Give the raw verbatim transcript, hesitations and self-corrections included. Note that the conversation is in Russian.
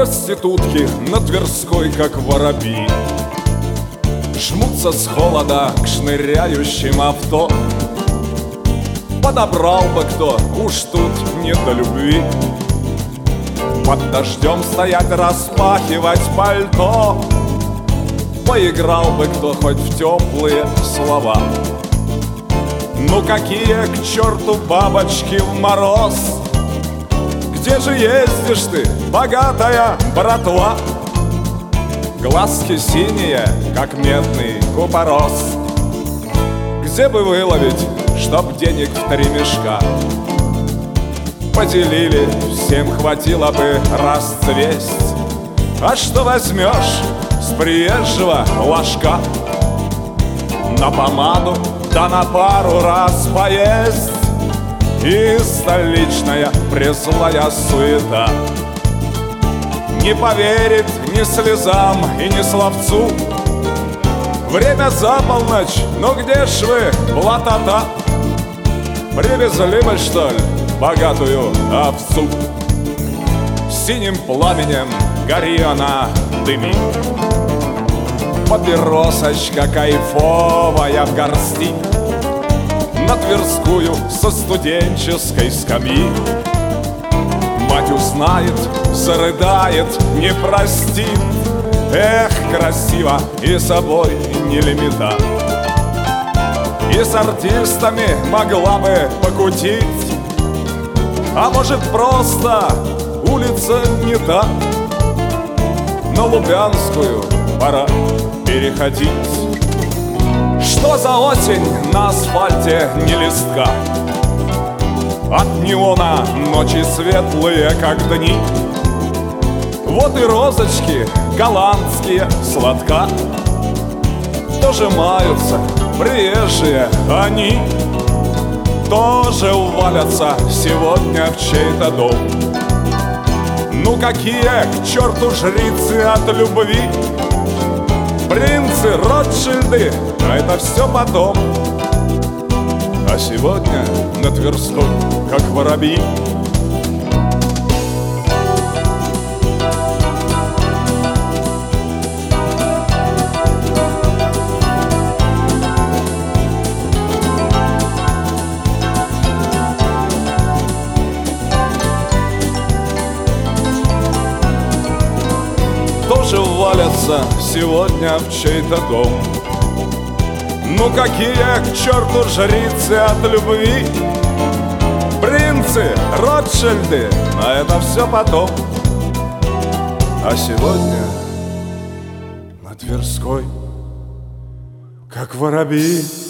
Проститутки на Тверской, как воробьи, жмутся с холода к шныряющим авто. Подобрал бы кто, уж тут не до любви, под дождем стоять, распахивать пальто. Поиграл бы кто хоть в теплые слова. Ну какие к черту бабочки в мороз? Где же ездишь ты, богатая братва? Глазки синие, как медный купорос. Где бы выловить, чтоб денег в три мешка? Поделили, всем хватило бы расцвесть. А что возьмешь с приезжего ложка? На помаду, да на пару раз поесть. И столичная преслая суета не поверит ни слезам и ни словцу. Время за полночь, ну где ж вы, блатота? Привезли бы, что ли, богатую овцу? Синим пламенем гори она, дыми. Папиросочка кайфовая в горсти, на Тверскую со студенческой скамьи. Мать узнает, зарыдает, не простит. Эх, красиво и собой не лимита. И с артистами могла бы покутить. А может просто улица не та. На Лубянскую пора переходить. Что за осень на асфальте не листка? От неона ночи светлые, как дни. Вот и розочки голландские сладка. Тоже маются приезжие они, тоже увалятся сегодня в чей-то дом. Ну какие к черту жрицы от любви? Принцы, Ротшильды, а это все потом. А сегодня на Тверской, как воробьи. Тоже валятся сегодня в чей-то дом. Ну какие к черту жрицы от любви? Принцы, Ротшильды, а это все потом. А сегодня на Тверской, как воробьи.